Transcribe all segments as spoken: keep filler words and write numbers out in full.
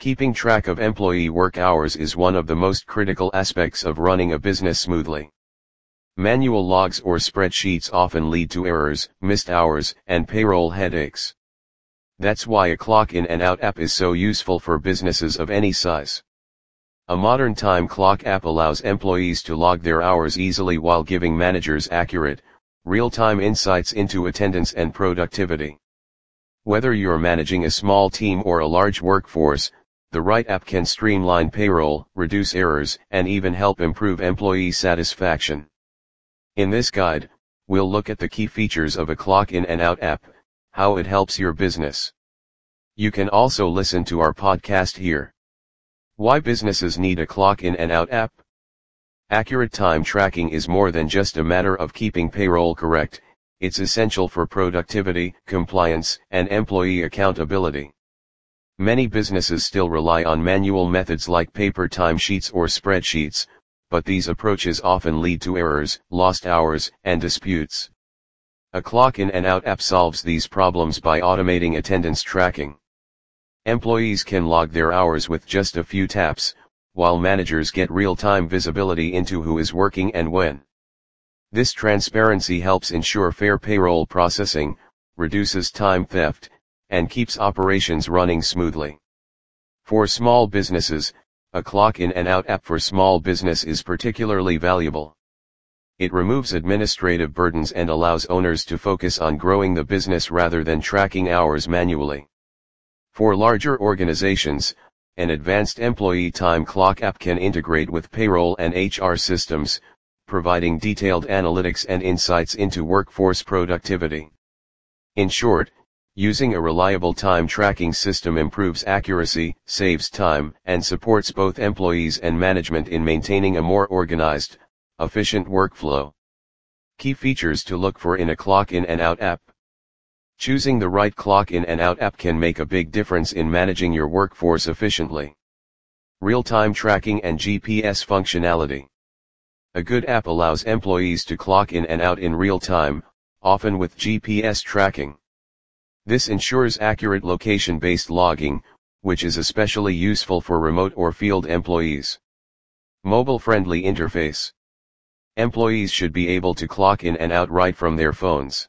Keeping track of employee work hours is one of the most critical aspects of running a business smoothly. Manual logs or spreadsheets often lead to errors, missed hours, and payroll headaches. That's why a clock in and out app is so useful for businesses of any size. A modern time clock app allows employees to log their hours easily while giving managers accurate, real-time insights into attendance and productivity. Whether you're managing a small team or a large workforce, the right app can streamline payroll, reduce errors, and even help improve employee satisfaction. In this guide, we'll look at the key features of a clock in and out app, how it helps your business. You can also listen to our podcast here. Why businesses need a clock in and out app? Accurate time tracking is more than just a matter of keeping payroll correct, it's essential for productivity, compliance, and employee accountability. Many businesses still rely on manual methods like paper timesheets or spreadsheets, but these approaches often lead to errors, lost hours, and disputes. A clock in and out app solves these problems by automating attendance tracking. Employees can log their hours with just a few taps, while managers get real-time visibility into who is working and when. This transparency helps ensure fair payroll processing, reduces time theft, and keeps operations running smoothly. For small businesses, a clock in and out app for small business is particularly valuable. It removes administrative burdens and allows owners to focus on growing the business rather than tracking hours manually. For larger organizations, an advanced employee time clock app can integrate with payroll and H R systems, providing detailed analytics and insights into workforce productivity. In short, using a reliable time tracking system improves accuracy, saves time, and supports both employees and management in maintaining a more organized, efficient workflow. Key features to look for in a clock in and out app. Choosing the right clock in and out app can make a big difference in managing your workforce efficiently. Real-time tracking and G P S functionality. A good app allows employees to clock in and out in real time, often with G P S tracking. This ensures accurate location-based logging, which is especially useful for remote or field employees. Mobile-friendly interface. Employees should be able to clock in and out right from their phones.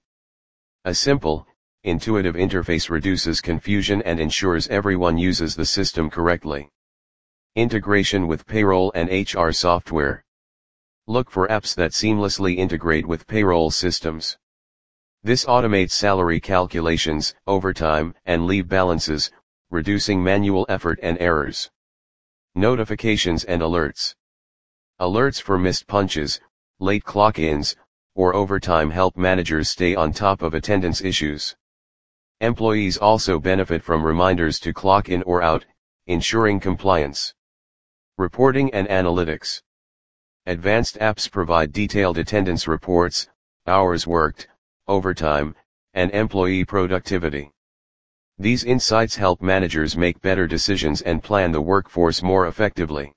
A simple, intuitive interface reduces confusion and ensures everyone uses the system correctly. Integration with payroll and H R software. Look for apps that seamlessly integrate with payroll systems. This automates salary calculations, overtime, and leave balances, reducing manual effort and errors. Notifications and alerts. Alerts for missed punches, late clock-ins, or overtime help managers stay on top of attendance issues. Employees also benefit from reminders to clock in or out, ensuring compliance. Reporting and analytics. Advanced apps provide detailed attendance reports, hours worked, overtime, and employee productivity. These insights help managers make better decisions and plan the workforce more effectively.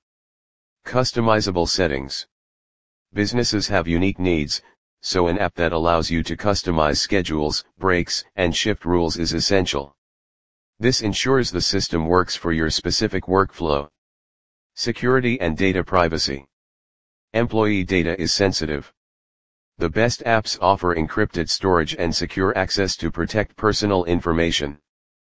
Customizable settings. Businesses have unique needs, so an app that allows you to customize schedules, breaks, and shift rules is essential. This ensures the system works for your specific workflow. Security and data privacy. Employee data is sensitive. The best apps offer encrypted storage and secure access to protect personal information.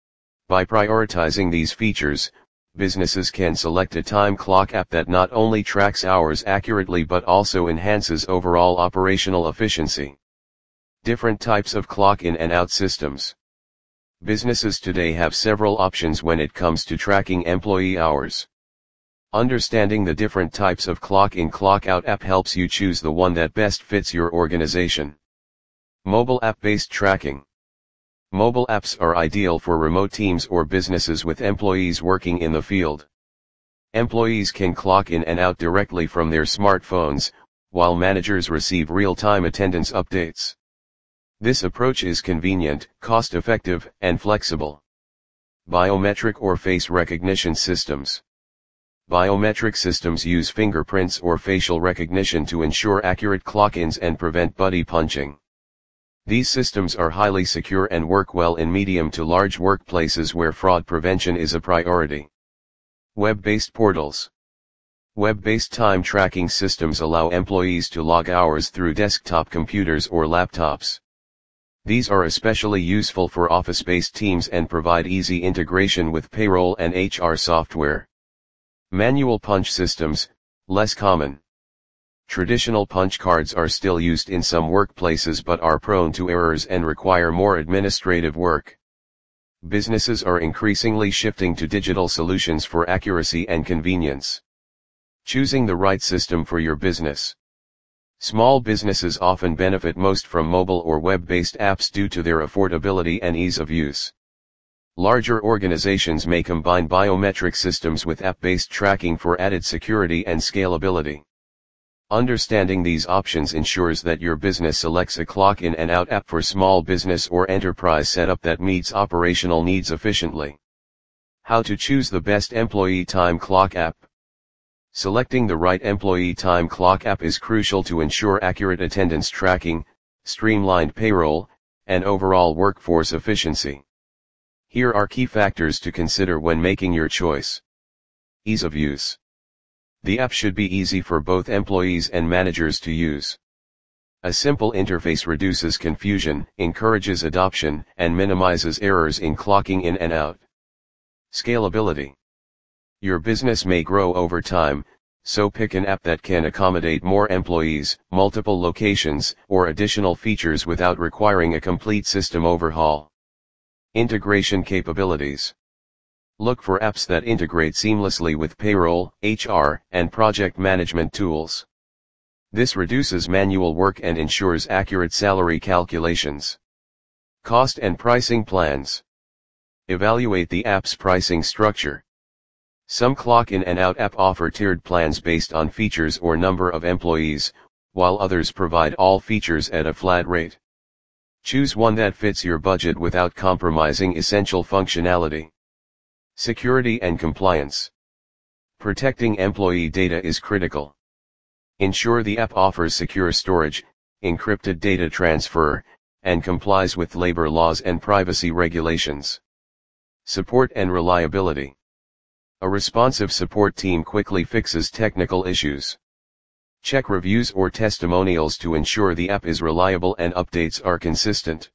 By prioritizing these features, businesses can select a time clock app that not only tracks hours accurately but also enhances overall operational efficiency. Different types of clock in and out systems. Businesses today have several options when it comes to tracking employee hours. Understanding the different types of clock in clock out app helps you choose the one that best fits your organization. Mobile app-based tracking. Mobile apps are ideal for remote teams or businesses with employees working in the field. Employees can clock in and out directly from their smartphones, while managers receive real-time attendance updates. This approach is convenient, cost-effective, and flexible. Biometric or face recognition systems. Biometric systems use fingerprints or facial recognition to ensure accurate clock-ins and prevent buddy punching. These systems are highly secure and work well in medium to large workplaces where fraud prevention is a priority. Web-based portals. Web-based time tracking systems allow employees to log hours through desktop computers or laptops. These are especially useful for office-based teams and provide easy integration with payroll and H R software. Manual punch systems, less common. Traditional punch cards are still used in some workplaces but are prone to errors and require more administrative work. Businesses are increasingly shifting to digital solutions for accuracy and convenience. Choosing the right system for your business. Small businesses often benefit most from mobile or web-based apps due to their affordability and ease of use. Larger organizations may combine biometric systems with app-based tracking for added security and scalability. Understanding these options ensures that your business selects a clock-in and out app for small business or enterprise setup that meets operational needs efficiently. How to choose the best employee time clock app. Selecting the right employee time clock app is crucial to ensure accurate attendance tracking, streamlined payroll, and overall workforce efficiency. Here are key factors to consider when making your choice. Ease of use. The app should be easy for both employees and managers to use. A simple interface reduces confusion, encourages adoption, and minimizes errors in clocking in and out. Scalability. Your business may grow over time, so pick an app that can accommodate more employees, multiple locations, or additional features without requiring a complete system overhaul. Integration capabilities. Look for apps that integrate seamlessly with payroll, H R, and project management tools. This reduces manual work and ensures accurate salary calculations. Cost and pricing plans. Evaluate the app's pricing structure. Some clock-in and out app offer tiered plans based on features or number of employees, while others provide all features at a flat rate. Choose one that fits your budget without compromising essential functionality. Security and compliance. Protecting employee data is critical. Ensure the app offers secure storage, encrypted data transfer, and complies with labor laws and privacy regulations. Support and reliability. A responsive support team quickly fixes technical issues. Check reviews or testimonials to ensure the app is reliable and updates are consistent.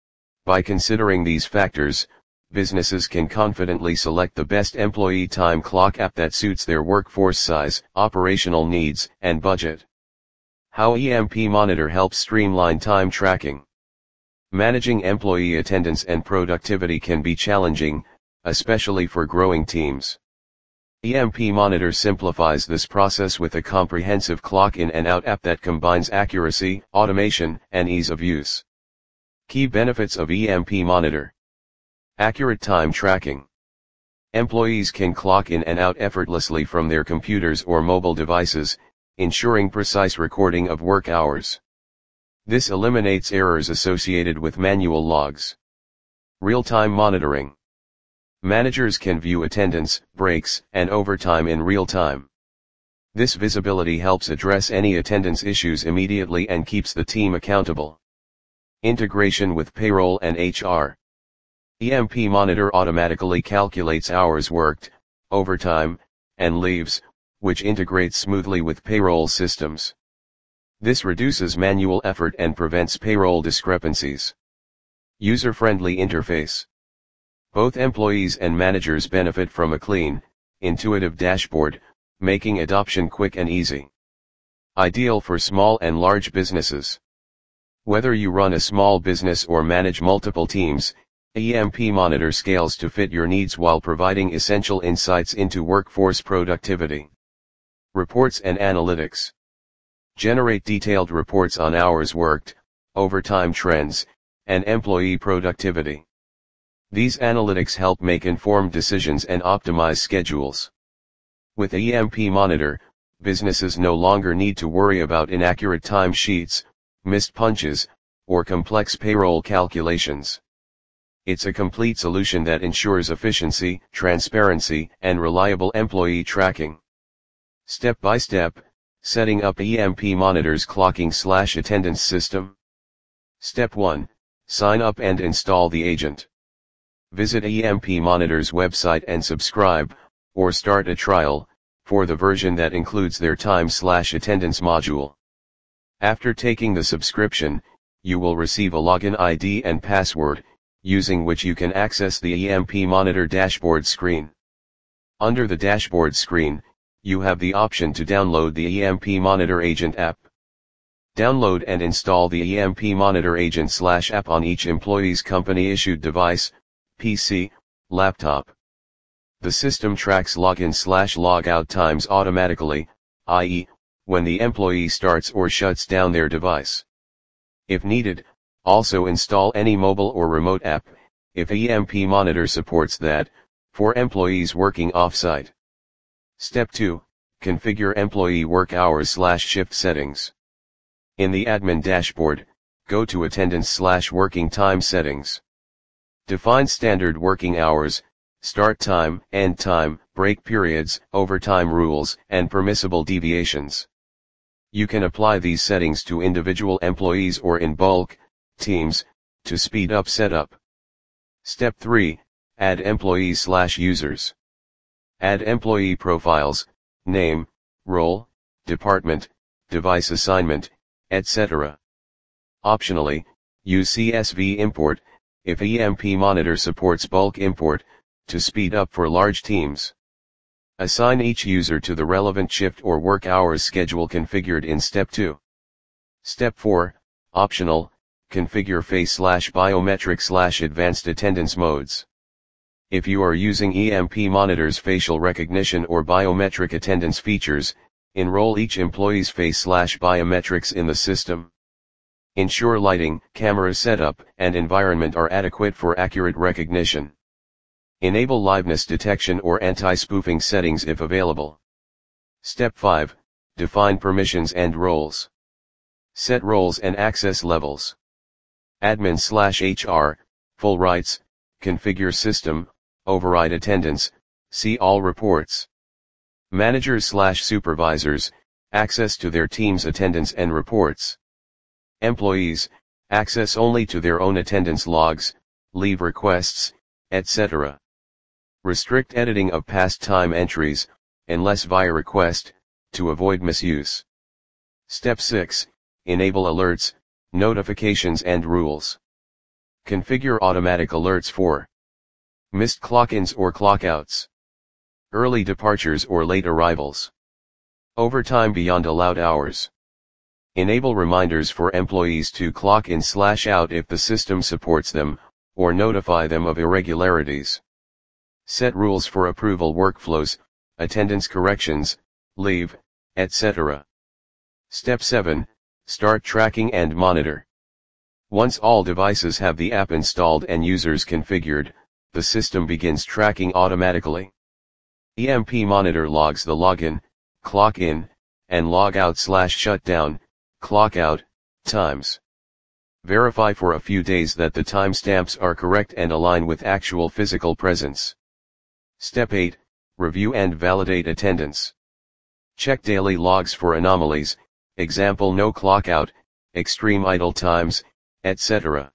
By considering these factors, businesses can confidently select the best employee time clock app that suits their workforce size, operational needs, and budget. How E M P Monitor helps streamline time tracking. Managing employee attendance and productivity can be challenging, especially for growing teams. E M P Monitor simplifies this process with a comprehensive clock-in and out app that combines accuracy, automation, and ease of use. Key benefits of E M P Monitor. Accurate time tracking. Employees can clock in and out effortlessly from their computers or mobile devices, ensuring precise recording of work hours. This eliminates errors associated with manual logs. Real-time monitoring. Managers can view attendance, breaks, and overtime in real time. This visibility helps address any attendance issues immediately and keeps the team accountable. Integration with payroll and H R. E M P Monitor automatically calculates hours worked, overtime, and leaves, which integrates smoothly with payroll systems. This reduces manual effort and prevents payroll discrepancies. User-friendly interface. Both employees and managers benefit from a clean, intuitive dashboard, making adoption quick and easy. Ideal for small and large businesses. Whether you run a small business or manage multiple teams, E M P Monitor scales to fit your needs while providing essential insights into workforce productivity. Reports and analytics. Generate detailed reports on hours worked, overtime trends, and employee productivity. These analytics help make informed decisions and optimize schedules. With E M P Monitor, businesses no longer need to worry about inaccurate timesheets, missed punches, or complex payroll calculations. It's a complete solution that ensures efficiency, transparency, and reliable employee tracking. Step by step, setting up E M P Monitor's clocking slash attendance system. Step one. Sign up and install the agent. Visit E M P Monitor's website and subscribe, or start a trial, for the version that includes their time/attendance module. After taking the subscription, you will receive a login I D and password, using which you can access the E M P Monitor dashboard screen. Under the dashboard screen, you have the option to download the E M P Monitor Agent app. Download and install the E M P Monitor Agent/app on each employee's company-issued device, P C, laptop. The system tracks login/logout times automatically, that is, when the employee starts or shuts down their device. If needed, also install any mobile or remote app, if E M P Monitor supports that, for employees working off-site. Step two. Configure employee work hours/shift settings. In the admin dashboard, go to attendance/working time settings. Define standard working hours, start time, end time, break periods, overtime rules, and permissible deviations. You can apply these settings to individual employees or in bulk, teams, to speed up setup. Step three. Add employees/users. Add employee profiles, name, role, department, device assignment, et cetera. Optionally, use C S V import, if E M P Monitor supports bulk import, to speed up for large teams. Assign each user to the relevant shift or work hours schedule configured in Step two. Step four, optional, configure face/biometric/advanced attendance modes. If you are using E M P Monitor's facial recognition or biometric attendance features, enroll each employee's face/biometrics in the system. Ensure lighting, camera setup, and environment are adequate for accurate recognition. Enable liveness detection or anti-spoofing settings if available. Step five. Define permissions and roles. Set roles and access levels. Admin/H R, full rights, configure system, override attendance, see all reports. Managers/supervisors, access to their team's attendance and reports. Employees, access only to their own attendance logs, leave requests, et cetera. Restrict editing of past time entries, unless via request, to avoid misuse. Step six. Enable alerts, notifications and rules. Configure automatic alerts for missed clock-ins or clock-outs, early departures or late arrivals, overtime beyond allowed hours. Enable reminders for employees to clock in/out if the system supports them, or notify them of irregularities. Set rules for approval workflows, attendance corrections, leave, et cetera. Step seven. Start tracking and monitor. Once all devices have the app installed and users configured, the system begins tracking automatically. E M P Monitor logs the login, clock in, and log out/shutdown, clock out, times. Verify for a few days that the timestamps are correct and align with actual physical presence. Step eight. Review and validate attendance. Check daily logs for anomalies, example no clock out, extreme idle times, et cetera.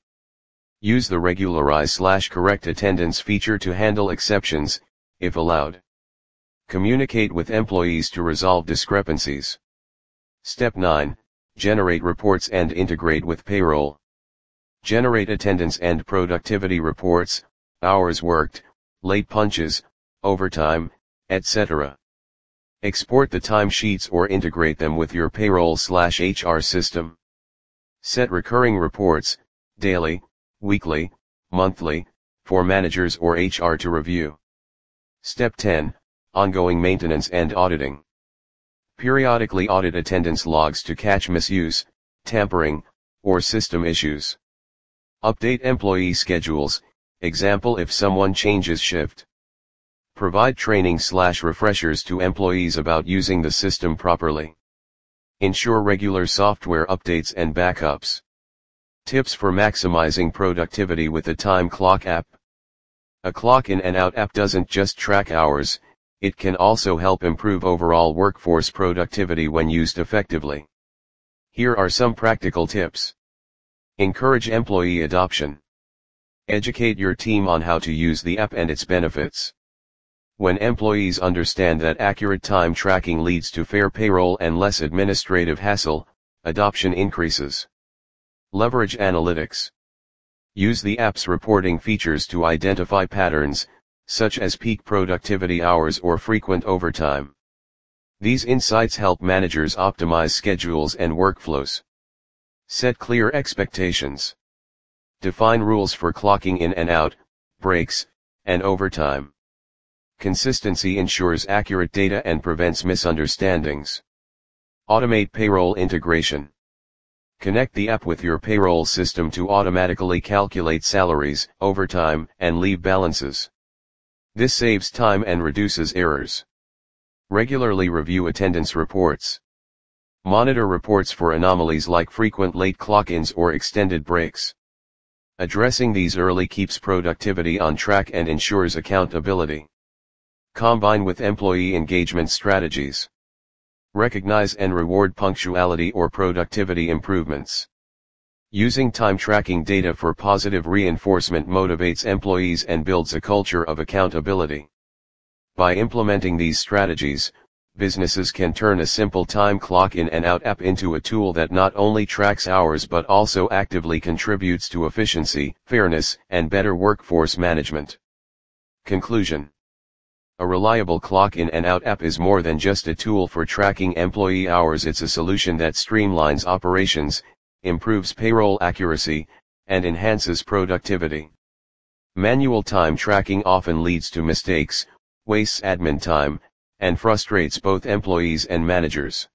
Use the regularize/correct attendance feature to handle exceptions, if allowed. Communicate with employees to resolve discrepancies. Step nine. Generate reports and integrate with payroll. Generate attendance and productivity reports, hours worked, late punches, overtime, et cetera. Export the timesheets or integrate them with your payroll/H R system. Set recurring reports, daily, weekly, monthly, for managers or H R to review. Step ten. Ongoing maintenance and auditing. Periodically audit attendance logs to catch misuse, tampering, or system issues. Update employee schedules, example if someone changes shift. Provide training/refreshers to employees about using the system properly. Ensure regular software updates and backups. Tips for maximizing productivity with the Time Clock app. A clock in and out app doesn't just track hours, it can also help improve overall workforce productivity when used effectively. Here are some practical tips. Encourage employee adoption. Educate your team on how to use the app and its benefits. When employees understand that accurate time tracking leads to fair payroll and less administrative hassle, adoption increases. Leverage analytics. Use the app's reporting features to identify patterns, such as peak productivity hours or frequent overtime. These insights help managers optimize schedules and workflows. Set clear expectations. Define rules for clocking in and out, breaks, and overtime. Consistency ensures accurate data and prevents misunderstandings. Automate payroll integration. Connect the app with your payroll system to automatically calculate salaries, overtime, and leave balances. This saves time and reduces errors. Regularly review attendance reports. Monitor reports for anomalies like frequent late clock-ins or extended breaks. Addressing these early keeps productivity on track and ensures accountability. Combine with employee engagement strategies. Recognize and reward punctuality or productivity improvements. Using time tracking data for positive reinforcement motivates employees and builds a culture of accountability. By implementing these strategies, businesses can turn a simple time clock in and out app into a tool that not only tracks hours but also actively contributes to efficiency, fairness, and better workforce management. Conclusion. A reliable clock in and out app is more than just a tool for tracking employee hours. It's a solution that streamlines operations, improves payroll accuracy, and enhances productivity. Manual time tracking often leads to mistakes, wastes admin time, and frustrates both employees and managers.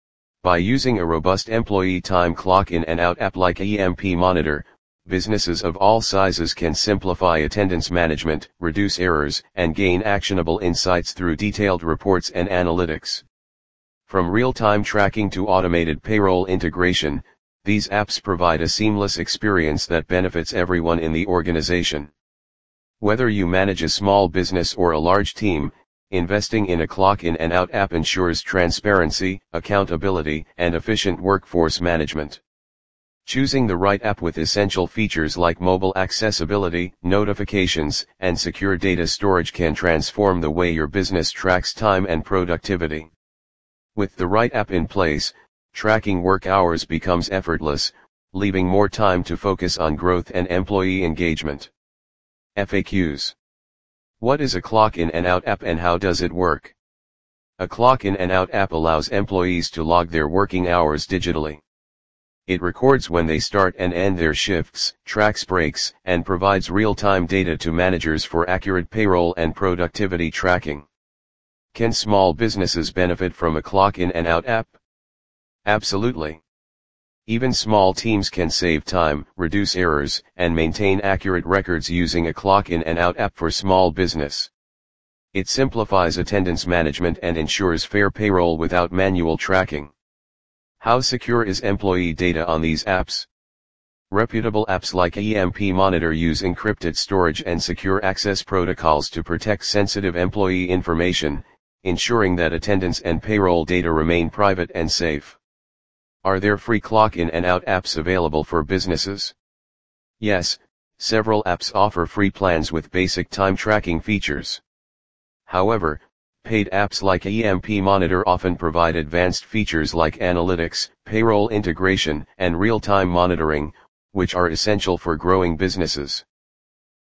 By using a robust employee time clock in and out app like E M P Monitor, businesses of all sizes can simplify attendance management, reduce errors, and gain actionable insights through detailed reports and analytics. From real-time tracking to automated payroll integration, these apps provide a seamless experience that benefits everyone in the organization. Whether you manage a small business or a large team, investing in a clock in and out app ensures transparency, accountability, and efficient workforce management. Choosing the right app with essential features like mobile accessibility, notifications, and secure data storage can transform the way your business tracks time and productivity. With the right app in place, tracking work hours becomes effortless, leaving more time to focus on growth and employee engagement. F A Qs. What is a clock in and out app and how does it work? A clock in and out app allows employees to log their working hours digitally. It records when they start and end their shifts, tracks breaks, and provides real-time data to managers for accurate payroll and productivity tracking. Can small businesses benefit from a clock in and out app? Absolutely. Even small teams can save time, reduce errors, and maintain accurate records using a clock in and out app for small business. It simplifies attendance management and ensures fair payroll without manual tracking. How secure is employee data on these apps? Reputable apps like E M P Monitor use encrypted storage and secure access protocols to protect sensitive employee information, ensuring that attendance and payroll data remain private and safe. Are there free clock in and out apps available for businesses? Yes, several apps offer free plans with basic time tracking features. However, paid apps like E M P Monitor often provide advanced features like analytics, payroll integration, and real-time monitoring, which are essential for growing businesses.